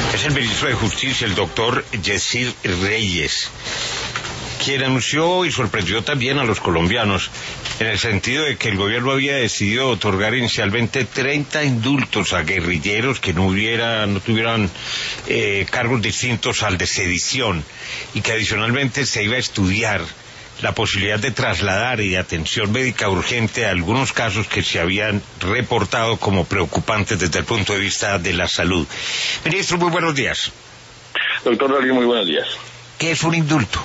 Es el ministro de Justicia, el doctor Yesid Reyes, quien anunció y sorprendió también a los colombianos en el sentido de que el gobierno había decidido otorgar inicialmente 30 indultos a guerrilleros que no tuvieran cargos distintos al de sedición, y que adicionalmente se iba a estudiar la posibilidad de trasladar y de atención médica urgente a algunos casos que se habían reportado como preocupantes desde el punto de vista de la salud. Ministro, muy buenos días. Doctor Darío, muy buenos días. ¿Qué es un indulto?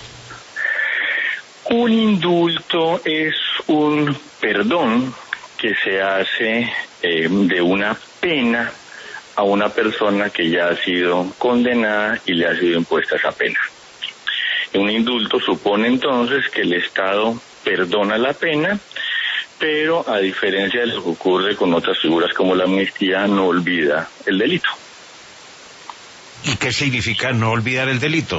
Un indulto es un perdón que se hace de una pena a una persona que ya ha sido condenada y le ha sido impuesta esa pena. Un indulto supone entonces que el Estado perdona la pena, pero a diferencia de lo que ocurre con otras figuras como la amnistía, no olvida el delito. ¿Y qué significa no olvidar el delito?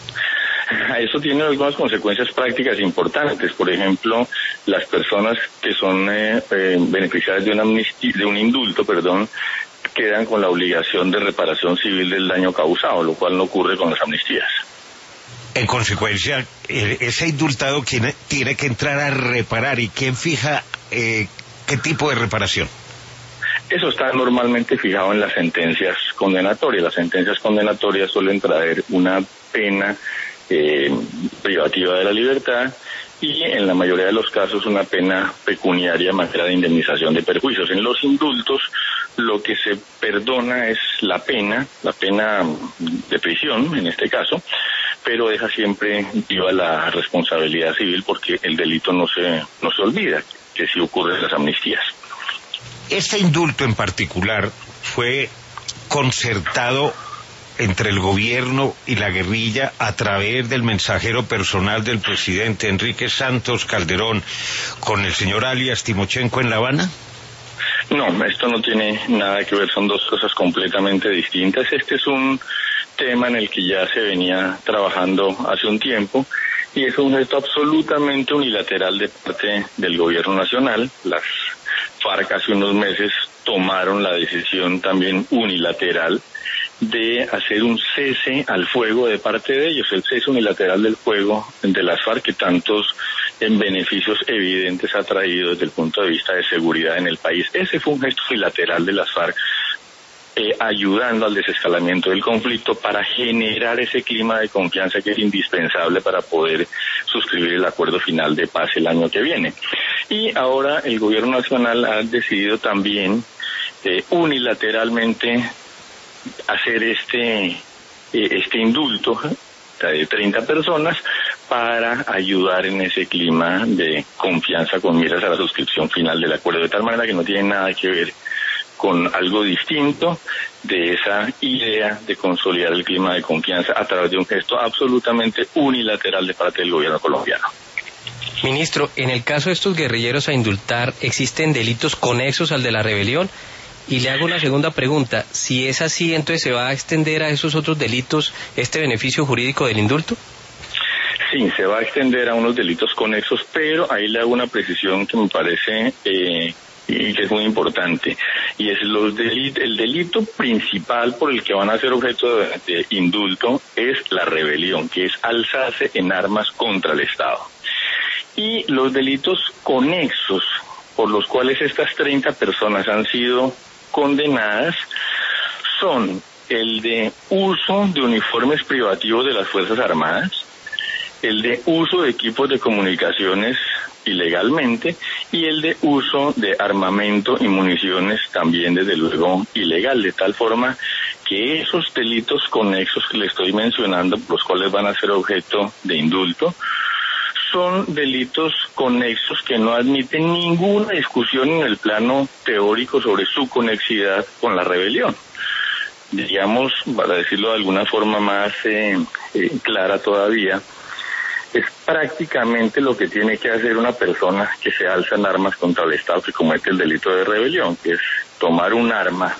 Eso tiene algunas consecuencias prácticas importantes. Por ejemplo, las personas que son beneficiarias de un indulto, quedan con la obligación de reparación civil del daño causado, lo cual no ocurre con las amnistías. En consecuencia, ese indultado tiene que entrar a reparar. ¿Y quién fija qué tipo de reparación? Eso está normalmente fijado en las sentencias condenatorias. Las sentencias condenatorias suelen traer una pena privativa de la libertad y en la mayoría de los casos una pena pecuniaria en materia de indemnización de perjuicios. En los indultos lo que se perdona es la pena de prisión en este caso, pero deja siempre viva la responsabilidad civil porque el delito no se olvida, que sí ocurre en las amnistías. Este indulto en particular fue concertado entre el gobierno y la guerrilla a través del mensajero personal del presidente Enrique Santos Calderón con el señor alias Timochenko en La Habana. No, esto no tiene nada que ver, son dos cosas completamente distintas. Este es un tema en el que ya se venía trabajando hace un tiempo y es un gesto absolutamente unilateral de parte del gobierno nacional. Las FARC hace unos meses tomaron la decisión también unilateral de hacer un cese al fuego de parte de ellos, el cese unilateral del fuego de las FARC que tantos beneficios evidentes ha traído desde el punto de vista de seguridad en el país. Ese fue un gesto unilateral de las FARC ayudando al desescalamiento del conflicto para generar ese clima de confianza que es indispensable para poder suscribir el acuerdo final de paz el año que viene. Y ahora el gobierno nacional ha decidido también unilateralmente hacer este indulto de 30 personas para ayudar en ese clima de confianza con miras a la suscripción final del acuerdo, de tal manera que no tiene nada que ver con algo distinto de esa idea de consolidar el clima de confianza a través de un gesto absolutamente unilateral de parte del gobierno colombiano. Ministro, en el caso de estos guerrilleros a indultar, ¿existen delitos conexos al de la rebelión? Y le hago una segunda pregunta, si es así, entonces ¿se va a extender a esos otros delitos este beneficio jurídico del indulto? Sí, se va a extender a unos delitos conexos, pero ahí le hago una precisión que me parece y que es muy importante, y es el delito principal por el que van a ser objeto de indulto es la rebelión, que es alzarse en armas contra el Estado. Y los delitos conexos por los cuales estas 30 personas han sido condenadas son el de uso de uniformes privativos de las Fuerzas Armadas, el de uso de equipos de comunicaciones ilegalmente y el de uso de armamento y municiones también desde luego ilegal, de tal forma que esos delitos conexos que le estoy mencionando, los cuales van a ser objeto de indulto, son delitos conexos que no admiten ninguna discusión en el plano teórico sobre su conexidad con la rebelión. Digamos, para decirlo de alguna forma más clara todavía, es prácticamente lo que tiene que hacer una persona que se alza en armas contra el Estado que comete el delito de rebelión, que es tomar un arma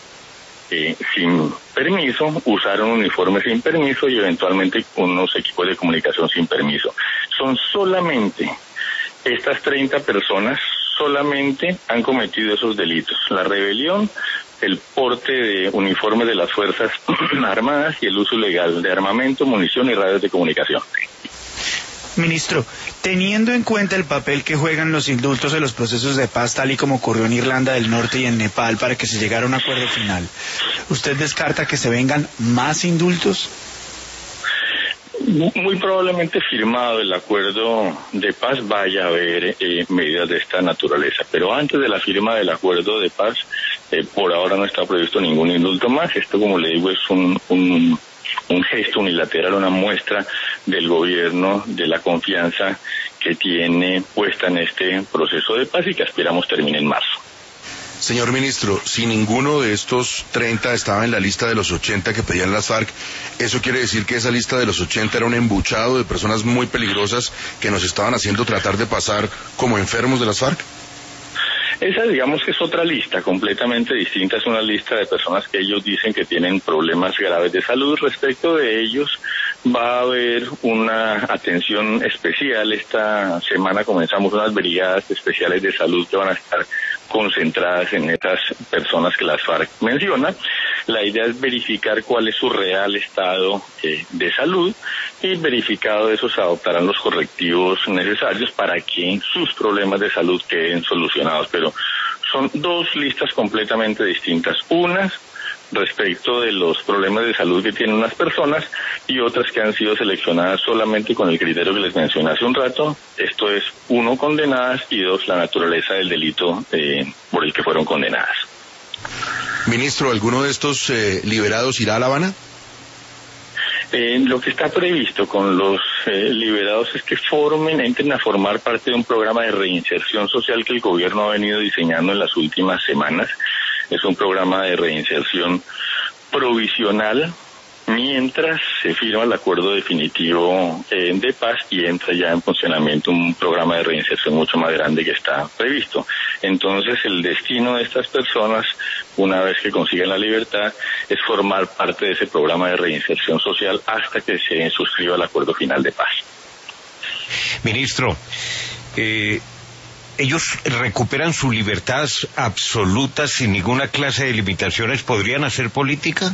sin permiso, usar un uniforme sin permiso y eventualmente unos equipos de comunicación sin permiso. Son solamente estas 30 personas, solamente han cometido esos delitos. La rebelión el porte de uniformes de las Fuerzas Armadas y el uso ilegal de armamento, munición y radios de comunicación. Ministro, teniendo en cuenta el papel que juegan los indultos en los procesos de paz, tal y como ocurrió en Irlanda del Norte y en Nepal para que se llegara a un acuerdo final, ¿usted descarta que se vengan más indultos? Muy probablemente firmado el acuerdo de paz vaya a haber medidas de esta naturaleza, pero antes de la firma del acuerdo de paz, por ahora no está previsto ningún indulto más. Esto, como le digo, es un gesto unilateral, una muestra del gobierno de la confianza que tiene puesta en este proceso de paz y que aspiramos termine en marzo. Señor ministro, si ninguno de estos 30 estaba en la lista de los 80 que pedían las FARC, ¿eso quiere decir que esa lista de los 80 era un embuchado de personas muy peligrosas que nos estaban haciendo tratar de pasar como enfermos de las FARC? Esa, digamos, que es otra lista completamente distinta, es una lista de personas que ellos dicen que tienen problemas graves de salud. Respecto de ellos, va a haber una atención especial. Esta semana comenzamos unas brigadas especiales de salud que van a estar concentradas en estas personas que las FARC menciona. La idea es verificar cuál es su real estado de salud y verificado eso se adoptarán los correctivos necesarios para que sus problemas de salud queden solucionados. Pero son dos listas completamente distintas. Unas respecto de los problemas de salud que tienen unas personas y otras que han sido seleccionadas solamente con el criterio que les mencioné hace un rato. Esto es, 1, condenadas y 2, la naturaleza del delito por el que fueron condenadas. Ministro, ¿alguno de estos liberados irá a La Habana? Lo que está previsto con los liberados es que entren a formar parte de un programa de reinserción social que el gobierno ha venido diseñando en las últimas semanas. Es un programa de reinserción provisional mientras se firma el acuerdo definitivo de paz y entra ya en funcionamiento un programa de reinserción mucho más grande que está previsto. Entonces, el destino de estas personas, una vez que consigan la libertad, es formar parte de ese programa de reinserción social hasta que se suscriba el acuerdo final de paz. Ministro, ellos recuperan su libertad absoluta sin ninguna clase de limitaciones. ¿Podrían hacer política?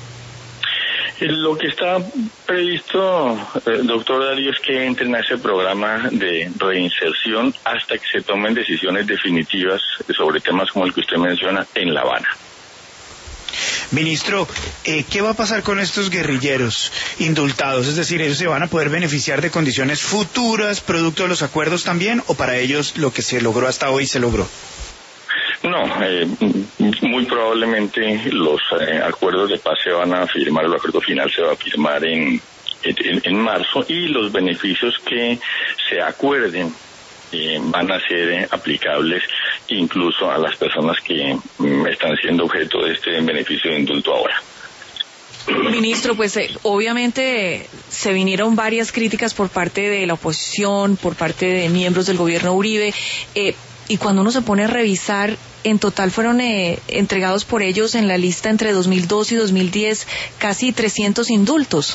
Lo que está previsto, doctor Darío, es que entren a ese programa de reinserción hasta que se tomen decisiones definitivas sobre temas como el que usted menciona en La Habana. Ministro, ¿qué va a pasar con estos guerrilleros indultados? Es decir, ¿ellos se van a poder beneficiar de condiciones futuras, producto de los acuerdos también, o para ellos lo que se logró hasta hoy se logró? No, muy probablemente los acuerdos de paz se van a firmar, el acuerdo final se va a firmar en marzo y los beneficios que se acuerden van a ser aplicables incluso a las personas que están siendo objeto de este beneficio de indulto ahora. Ministro, pues obviamente se vinieron varias críticas por parte de la oposición, por parte de miembros del gobierno Uribe, y cuando uno se pone a revisar, en total fueron entregados por ellos en la lista entre 2002 y 2010 casi 300 indultos.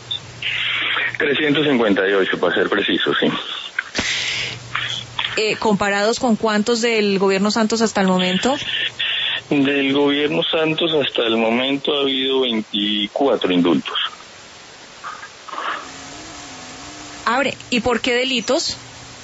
358 para ser preciso, sí. ¿Comparados con cuántos del gobierno Santos hasta el momento? Del gobierno Santos hasta el momento ha habido 24 indultos. Abre, ¿y por qué delitos?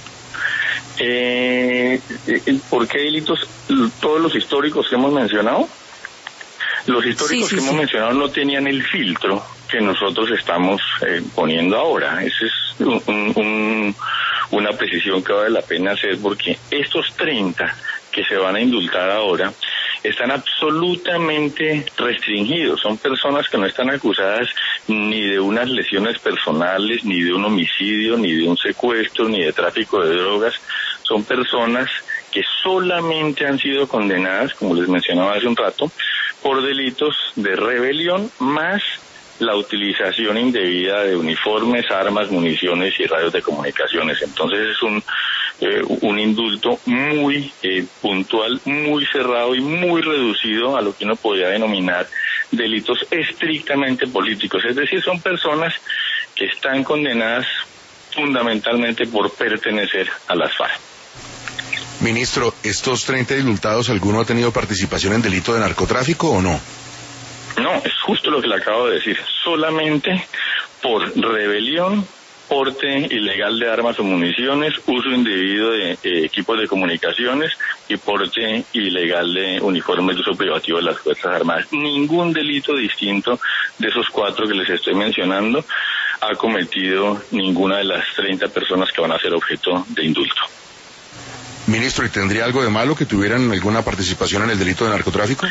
¿Por qué delitos? Todos los históricos que hemos mencionado. Los históricos que hemos mencionado no tenían el filtro que nosotros estamos poniendo ahora. Esa es una precisión que vale la pena hacer, porque estos 30 que se van a indultar ahora están absolutamente restringidos. Son personas que no están acusadas ni de unas lesiones personales, ni de un homicidio, ni de un secuestro, ni de tráfico de drogas. Son personas que solamente han sido condenadas, como les mencionaba hace un rato, por delitos de rebelión más la utilización indebida de uniformes, armas, municiones y radios de comunicaciones. Entonces es un indulto muy puntual, muy cerrado y muy reducido a lo que uno podría denominar delitos estrictamente políticos. Es decir, son personas que están condenadas fundamentalmente por pertenecer a las FARC. Ministro, ¿estos 30 indultados, alguno ha tenido participación en delito de narcotráfico o no? No, es justo lo que le acabo de decir. Solamente por rebelión, porte ilegal de armas o municiones, uso indebido de equipos de comunicaciones y porte ilegal de uniformes de uso privativo de las Fuerzas Armadas. Ningún delito distinto de esos 4 que les estoy mencionando ha cometido ninguna de las 30 personas que van a ser objeto de indulto. Ministro, ¿y tendría algo de malo que tuvieran alguna participación en el delito de narcotráfico?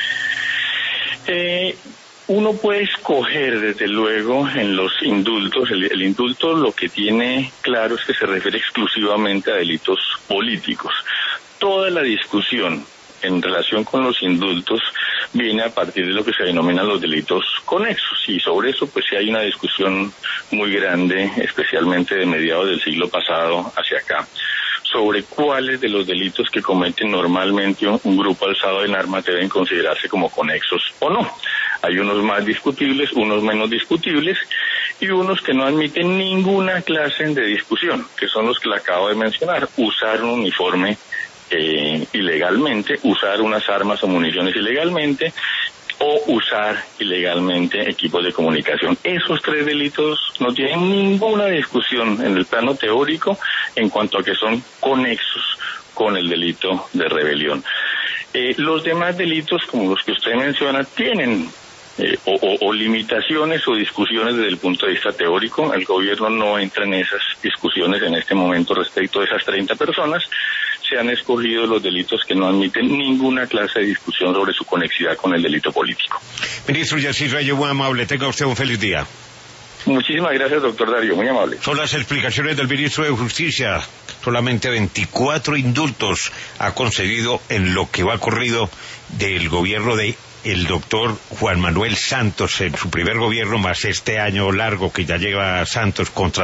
Uno puede escoger, desde luego, en los indultos. El indulto lo que tiene claro es que se refiere exclusivamente a delitos políticos. Toda la discusión en relación con los indultos viene a partir de lo que se denominan los delitos conexos, y sobre eso pues sí hay una discusión muy grande, especialmente de mediados del siglo pasado hacia acá, sobre cuáles de los delitos que cometen normalmente un grupo alzado en armas deben considerarse como conexos o no. Hay unos más discutibles, unos menos discutibles, y unos que no admiten ninguna clase de discusión, que son los que le acabo de mencionar: usar un uniforme ilegalmente, usar unas armas o municiones ilegalmente, o usar ilegalmente equipos de comunicación. Esos 3 delitos no tienen ninguna discusión en el plano teórico en cuanto a que son conexos con el delito de rebelión. Los demás delitos, como los que usted menciona, tienen o limitaciones o discusiones desde el punto de vista teórico. El gobierno no entra en esas discusiones en este momento respecto de esas 30 personas. Se han escogido los delitos que no admiten ninguna clase de discusión sobre su conexidad con el delito político. Ministro Yacir Reyes, muy amable. Tenga usted un feliz día. Muchísimas gracias, doctor Darío, muy amable. Son las explicaciones del ministro de Justicia. Solamente 24 indultos ha concedido en lo que va corrido del gobierno de el doctor Juan Manuel Santos en su primer gobierno, más este año largo que ya lleva Santos, contra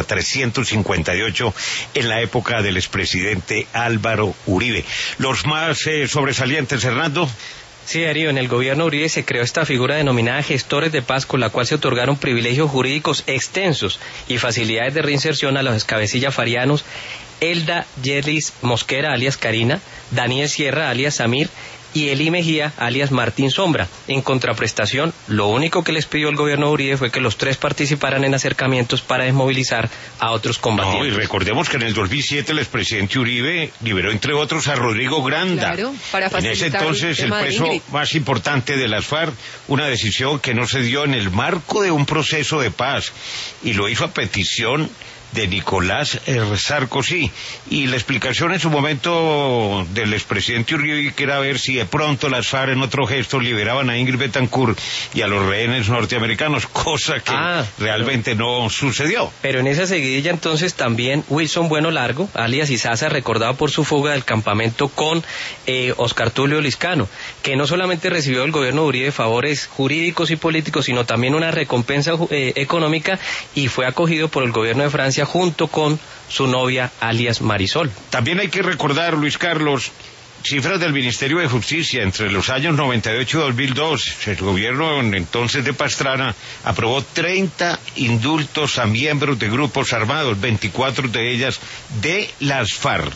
358 en la época del expresidente Álvaro Uribe. Los más sobresalientes, Hernando. Sí, Darío, en el gobierno Uribe se creó esta figura denominada gestores de paz, con la cual se otorgaron privilegios jurídicos extensos y facilidades de reinserción a los cabecillas farianos Elda Yerlis Mosquera, alias Karina, Daniel Sierra, alias Samir, y Eli Mejía, alias Martín Sombra. En contraprestación, lo único que les pidió el gobierno de Uribe fue que los 3 participaran en acercamientos para desmovilizar a otros combatientes. No, y recordemos que en el 2007 el expresidente Uribe liberó, entre otros, a Rodrigo Granda. Claro, para en ese entonces el preso más importante de las FARC, una decisión que no se dio en el marco de un proceso de paz, y lo hizo a petición de Nicolás Sarkozy, y la explicación en su momento del expresidente Uribe que era ver si de pronto las FARC en otro gesto liberaban a Ingrid Betancourt y a los rehenes norteamericanos, cosa que realmente no sucedió. Pero en esa seguidilla entonces también Wilson Bueno Largo, alias Izaza, recordado por su fuga del campamento con Oscar Tulio Liscano, que no solamente recibió del gobierno de Uribe favores jurídicos y políticos, sino también una recompensa económica, y fue acogido por el gobierno de Francia junto con su novia, alias Marisol. También hay que recordar, Luis Carlos, cifras del Ministerio de Justicia. Entre los años 98 y 2002, el gobierno entonces de Pastrana aprobó 30 indultos a miembros de grupos armados, 24 de ellas de las FARC.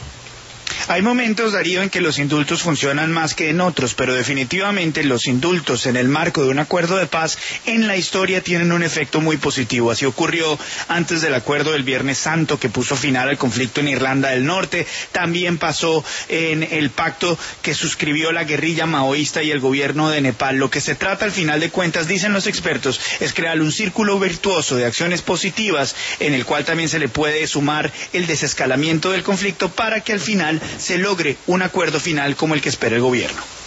Hay momentos, Darío, en que los indultos funcionan más que en otros, pero definitivamente los indultos en el marco de un acuerdo de paz en la historia tienen un efecto muy positivo. Así ocurrió antes del acuerdo del Viernes Santo, que puso final al conflicto en Irlanda del Norte. También pasó en el pacto que suscribió la guerrilla maoísta y el gobierno de Nepal. Lo que se trata, al final de cuentas, dicen los expertos, es crear un círculo virtuoso de acciones positivas, en el cual también se le puede sumar el desescalamiento del conflicto, para que al final se logre un acuerdo final como el que espera el gobierno.